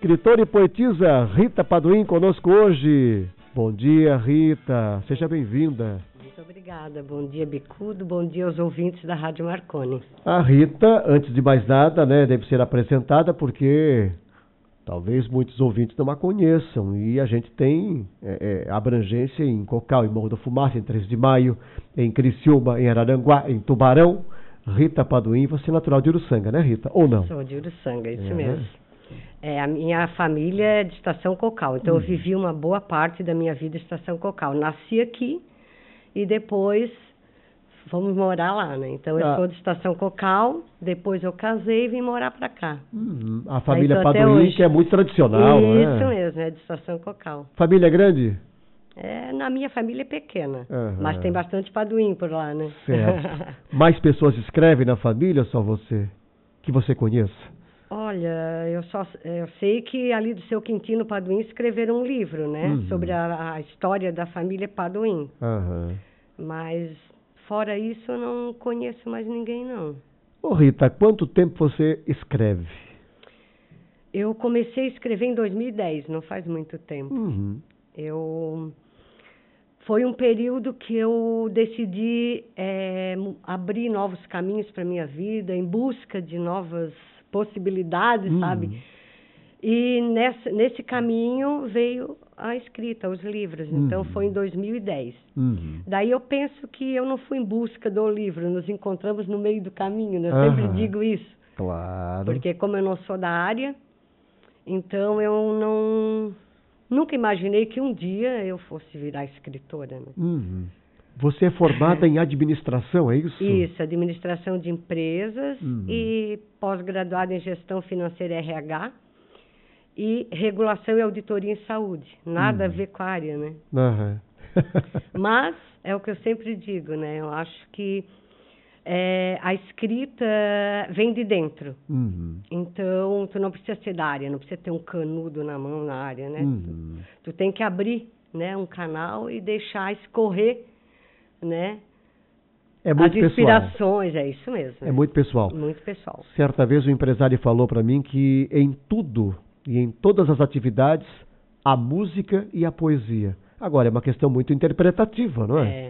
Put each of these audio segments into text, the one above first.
escritora e poetisa Rita Padoim conosco hoje. Bom dia, Rita. Seja bem-vinda. Muito obrigada. Bom dia, Bicudo. Bom dia aos ouvintes da Rádio Marconi. A Rita, antes de mais nada, né, deve ser apresentada porque talvez muitos ouvintes não a conheçam. E a gente tem abrangência em Cocal, em Morro da Fumaça, em 3 de Maio, em Criciúma, em Araranguá, em Tubarão. Rita Padoim, você é natural de Uruçanga, né, Rita? Ou não? Sou de Uruçanga, isso mesmo. A minha família é de Estação Cocal, então eu vivi uma boa parte da minha vida em Estação Cocal. Nasci aqui e depois fomos morar lá, né? Então eu sou de Estação Cocal, depois eu casei e vim morar pra cá. A família Padoim, que é muito tradicional, não é? Isso mesmo, é de Estação Cocal. Família grande? Na minha família é pequena, mas tem bastante Padoim por lá, né? Certo. Mais pessoas escrevem na família ou só você? Que você conheça? Olha, eu sei que ali do seu Quintino Padoim escreveram um livro, né? Sobre a história da família Padoim. Mas, fora isso, eu não conheço mais ninguém, não. Ô Rita, há quanto tempo você escreve? Eu comecei a escrever em 2010, não faz muito tempo. Foi um período que eu decidi abrir novos caminhos para minha vida, em busca de novas possibilidades, sabe? E nesse caminho veio a escrita, os livros. Então, foi em 2010. Daí eu penso que eu não fui em busca do livro, nos encontramos no meio do caminho, né? Eu sempre digo isso. Claro. Porque como eu não sou da área, então eu nunca imaginei que um dia eu fosse virar escritora, né? Você é formada em administração, é isso? Isso, administração de empresas e pós-graduada em gestão financeira e RH e regulação e auditoria em saúde. Nada a ver com a área, né? Mas é o que eu sempre digo, né? Eu acho que a escrita vem de dentro. Então, tu não precisa ser da área, não precisa ter um canudo na mão na área, né? Tu tem que abrir, né, um canal e deixar escorrer, né? É muito as inspirações, pessoal. É isso mesmo. É muito pessoal. Muito pessoal. Certa vez um empresário falou para mim que em tudo e em todas as atividades, a música e a poesia. Agora, é uma questão muito interpretativa, não é?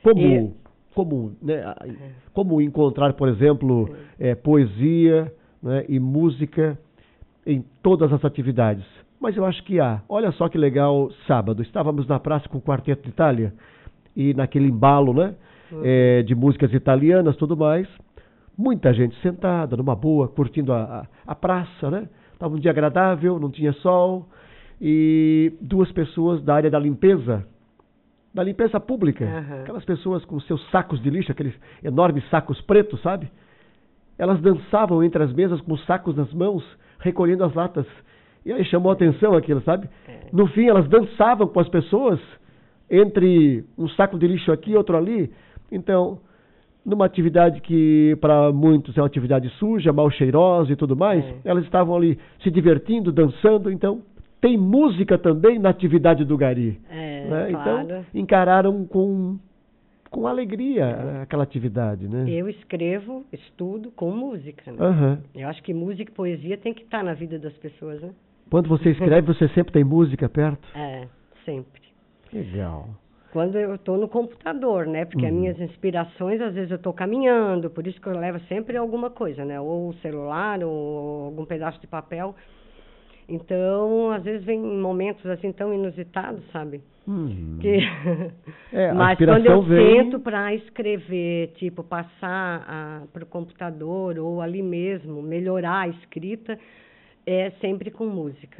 Como encontrar, por exemplo, poesia, né, e música em todas as atividades. Mas eu acho que há. Olha só que legal, sábado, estávamos na praça com o Quarteto de Itália, e naquele embalo, né, de músicas italianas, tudo mais. Muita gente sentada, numa boa, curtindo a praça, né? Estava um dia agradável, não tinha sol, e 2 pessoas da área da limpeza pública, aquelas pessoas com seus sacos de lixo, aqueles enormes sacos pretos, sabe? Elas dançavam entre as mesas com os sacos nas mãos, recolhendo as latas. E aí chamou a atenção aquilo, sabe? No fim, elas dançavam com as pessoas, entre um saco de lixo aqui e outro ali. Então, numa atividade que para muitos é uma atividade suja, mal cheirosa e tudo mais, elas estavam ali se divertindo, dançando. Então, tem música também na atividade do Gari. Né? Claro. Então, encararam com alegria aquela atividade, né? Eu estudo com música, né? Eu acho que música e poesia tem que estar na vida das pessoas, né? Quando você escreve, você sempre tem música perto? Sempre. Legal. Quando eu estou no computador, né? Porque as minhas inspirações, às vezes eu estou caminhando, por isso que eu levo sempre alguma coisa, né? Ou o celular, ou algum pedaço de papel. Então, às vezes vem momentos assim tão inusitados, sabe? Mas quando eu sento para escrever, tipo, passar para o computador ou ali mesmo, melhorar a escrita, é sempre com música.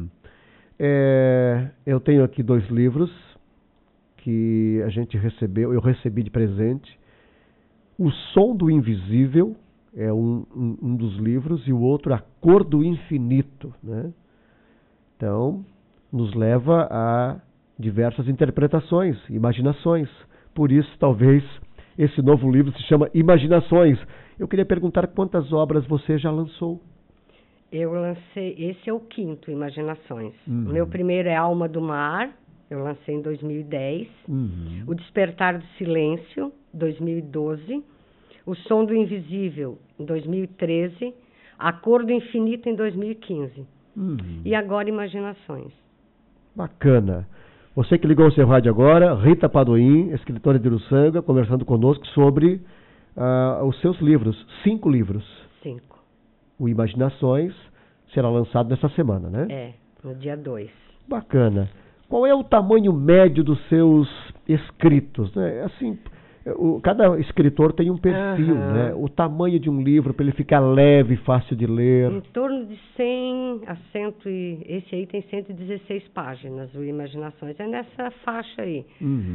Eu tenho aqui 2 livros que a gente recebeu, eu recebi de presente. O Som do Invisível é um dos livros, e o outro, A Cor do Infinito, né? Então, nos leva a diversas interpretações, imaginações. Por isso, talvez, esse novo livro se chama Imaginações. Eu queria perguntar quantas obras você já lançou. Eu lancei, esse é o 5º, Imaginações. O meu primeiro é Alma do Mar, eu lancei em 2010. O Despertar do Silêncio, 2012. O Som do Invisível, em 2013. A Cor do Infinito, em 2015. E agora Imaginações. Bacana. Você que ligou o seu rádio agora, Rita Padoim, escritora de Uruçanga, conversando conosco sobre os seus livros, 5 livros. 5. O Imaginações será lançado nessa semana, né? No dia 2. Bacana. Qual é o tamanho médio dos seus escritos, né? Assim, cada escritor tem um perfil, né? O tamanho de um livro para ele ficar leve, fácil de ler. Em torno de 100 a 100 esse aí tem 116 páginas, o Imaginações. É nessa faixa aí.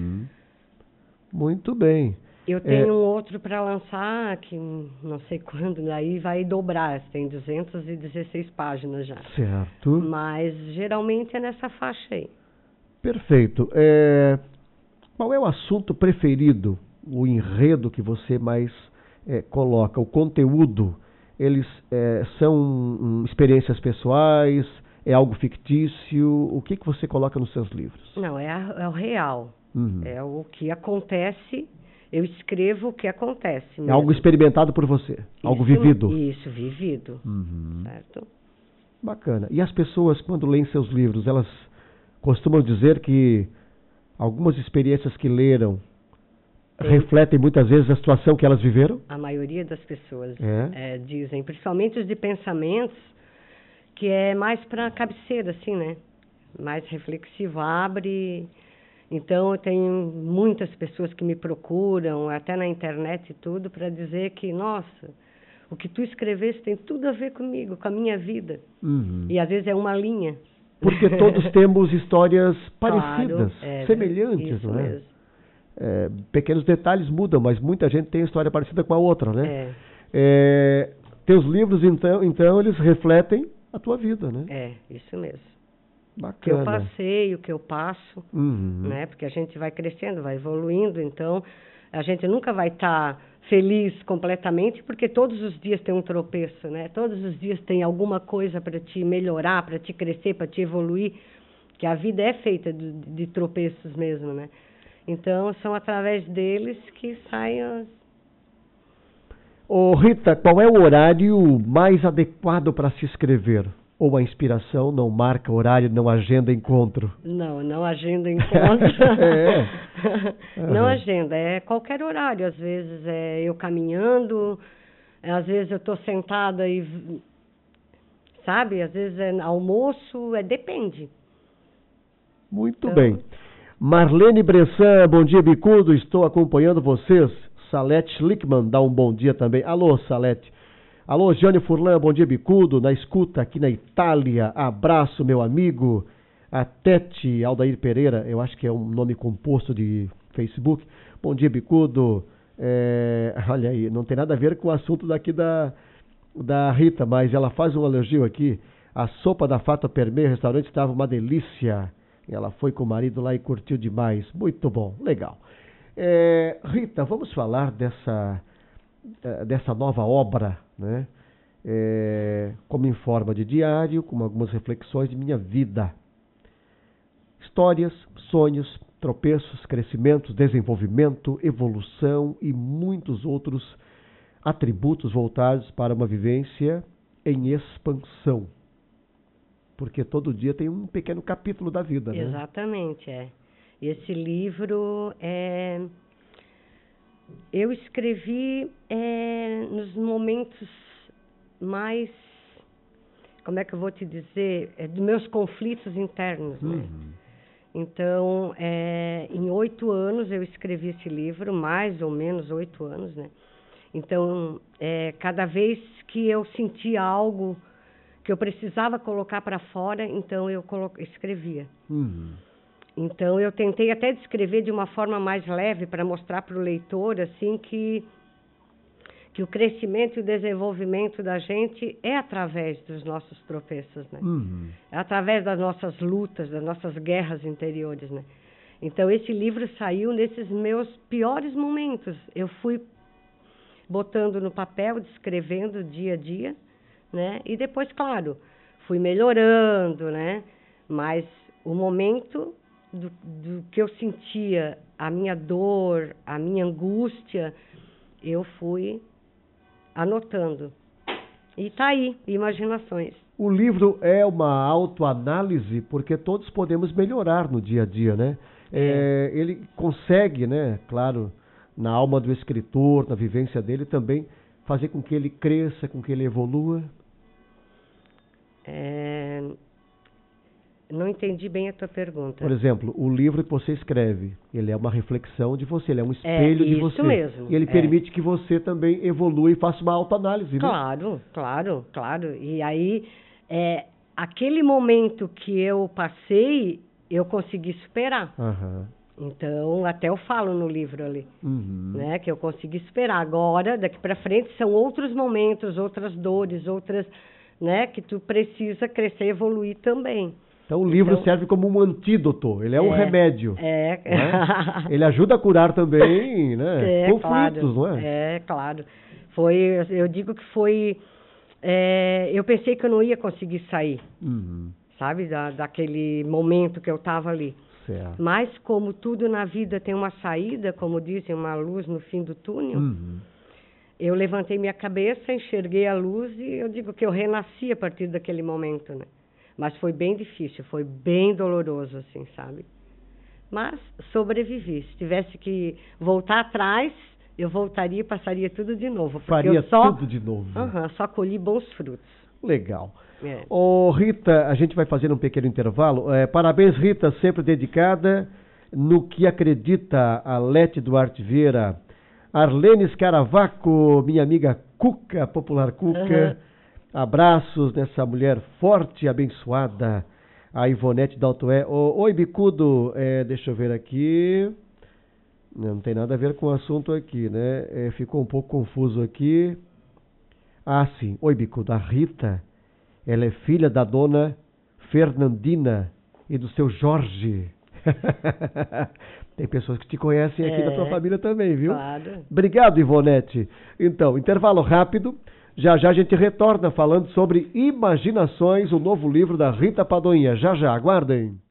Muito bem. Eu tenho um outro para lançar, que não sei quando, aí vai dobrar, tem 216 páginas já. Certo. Mas geralmente é nessa faixa aí. Perfeito. Qual é o assunto preferido, o enredo que você mais coloca, o conteúdo? Eles são experiências pessoais, é algo fictício? O que você coloca nos seus livros? Não, é o real. É o que acontece, eu escrevo o que acontece mesmo. É algo experimentado por você, algo vivido. Isso, vivido. Certo? Bacana. E as pessoas, quando leem seus livros, elas costumam dizer que algumas experiências que leram refletem muitas vezes a situação que elas viveram? A maioria das pessoas dizem, principalmente os de pensamentos, que é mais para cabeceira, assim, né? Mais reflexivo, abre. Então, eu tenho muitas pessoas que me procuram, até na internet e tudo, para dizer que, nossa, o que tu escreveste tem tudo a ver comigo, com a minha vida. E às vezes é uma linha. Porque todos temos histórias parecidas, semelhantes, não é? Mesmo. Pequenos detalhes mudam, mas muita gente tem história parecida com a outra, né? Teus livros, então, eles refletem a tua vida, né? Isso mesmo. Bacana. O que eu passei, o que eu passo, né? Porque a gente vai crescendo, vai evoluindo, então a gente nunca vai estar feliz completamente, porque todos os dias tem um tropeço, né? Todos os dias tem alguma coisa para te melhorar, para te crescer, para te evoluir, que a vida é feita de tropeços mesmo, né? Então, são através deles que saem Ô Rita, qual é o horário mais adequado para se escrever? Ou a inspiração não marca horário, não agenda encontro? Não agenda encontro. Não agenda, é qualquer horário. Às vezes é eu caminhando, às vezes eu estou sentada e, sabe, às vezes é almoço, depende. Muito bem. Marlene Bressan, bom dia, Bicudo, estou acompanhando vocês. Salete Schlickman dá um bom dia também. Alô, Salete. Alô, Jânio Furlan, bom dia, Bicudo, na escuta aqui na Itália. Abraço, meu amigo. A Tete Aldair Pereira, eu acho que é um nome composto de Facebook. Bom dia, Bicudo. Olha aí, não tem nada a ver com o assunto daqui da Rita, mas ela faz um elogio aqui. A sopa da Fata Permê, o restaurante estava uma delícia. Ela foi com o marido lá e curtiu demais. Muito bom, legal. Rita, vamos falar dessa nova obra, né? Como em forma de diário, com algumas reflexões de minha vida. Histórias, sonhos, tropeços, crescimentos, desenvolvimento, evolução e muitos outros atributos voltados para uma vivência em expansão. Porque todo dia tem um pequeno capítulo da vida, né? Exatamente, Esse livro eu escrevi nos momentos mais, como é que eu vou te dizer, dos meus conflitos internos, né? Então, em 8 anos eu escrevi esse livro, mais ou menos 8 anos, né? Então, cada vez que eu sentia algo que eu precisava colocar para fora, então eu escrevia. Então, eu tentei até descrever de uma forma mais leve para mostrar para o leitor, assim, que o crescimento e o desenvolvimento da gente é através dos nossos tropeços, né? É através das nossas lutas, das nossas guerras interiores, né? Então, esse livro saiu nesses meus piores momentos. Eu fui botando no papel, descrevendo dia a dia, né? E depois, claro, fui melhorando, né? Mas o momento do que eu sentia, a minha dor, a minha angústia, eu fui anotando. E tá aí, Imaginações. O livro é uma autoanálise, porque todos podemos melhorar no dia a dia, né? Ele consegue, né, claro, na alma do escritor, na vivência dele também, fazer com que ele cresça, com que ele evolua? Não entendi bem a tua pergunta. Por exemplo, o livro que você escreve, ele é uma reflexão de você, ele é um espelho de você. Isso mesmo. E ele permite que você também evolua e faça uma autoanálise, né? Claro. E aí, aquele momento que eu passei, eu consegui superar. Então, até eu falo no livro ali, né, que eu consegui superar. Agora, daqui para frente, são outros momentos, outras dores, outras, né, que tu precisa crescer e evoluir também. Então o livro serve como um antídoto, ele é um remédio. Né? Ele ajuda a curar também, né? Conflitos, claro, não é? Claro. Eu digo que foi... eu pensei que eu não ia conseguir sair, sabe? Daquele momento que eu estava ali. Certo. Mas como tudo na vida tem uma saída, como dizem, uma luz no fim do túnel, eu levantei minha cabeça, enxerguei a luz e eu digo que eu renasci a partir daquele momento, né? Mas foi bem difícil, foi bem doloroso, assim, sabe? Mas sobrevivi. Se tivesse que voltar atrás, eu voltaria e passaria tudo de novo. Faria tudo de novo. Só colhi bons frutos. Legal. Rita, a gente vai fazer um pequeno intervalo. Parabéns, Rita, sempre dedicada no que acredita. A Lete Duarte Vieira, Arlene Scaravaco, minha amiga Cuca, popular Cuca. Abraços nessa mulher forte e abençoada, a Ivonete Daltoé. Oi, Bicudo, deixa eu ver aqui. Não tem nada a ver com o assunto aqui, né? Ficou um pouco confuso aqui. Ah, sim. Oi, Bicudo. A Rita, ela é filha da dona Fernandina e do seu Jorge. Tem pessoas que te conhecem aqui da tua família também, viu? Claro. Obrigado, Ivonete. Então, intervalo rápido. Já a gente retorna falando sobre Imaginações, o novo livro da Rita Padoinha. Já, aguardem.